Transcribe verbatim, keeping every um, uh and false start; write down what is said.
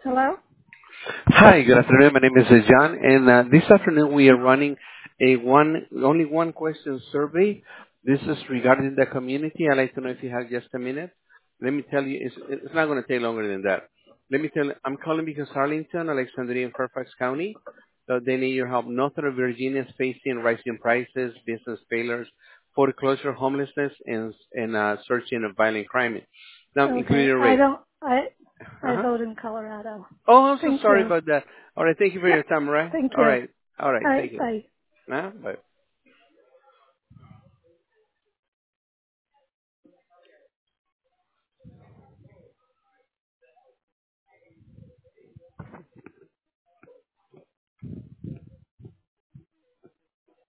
Hello? Hi, good afternoon. My name is uh, John, and uh, this afternoon we are running a one only one question survey. This is regarding the community. I'd like to know if you have just a minute. Let me tell you, it's, it's not going to take longer than that. Let me tell you, I'm calling because Arlington, Alexandria, and Fairfax County, so they need your help. Northern Virginia is facing rising prices, business failures, foreclosure, homelessness, and, and uh, surging of violent crime. Now, Okay. including I rape. don't, I, I Uh-huh. vote in Colorado. Oh, I'm so Thank sorry you. about that. All right, thank you for Yep. your time, all right? Thank All you. right. All right, All thank right. you. Bye. Huh? Bye.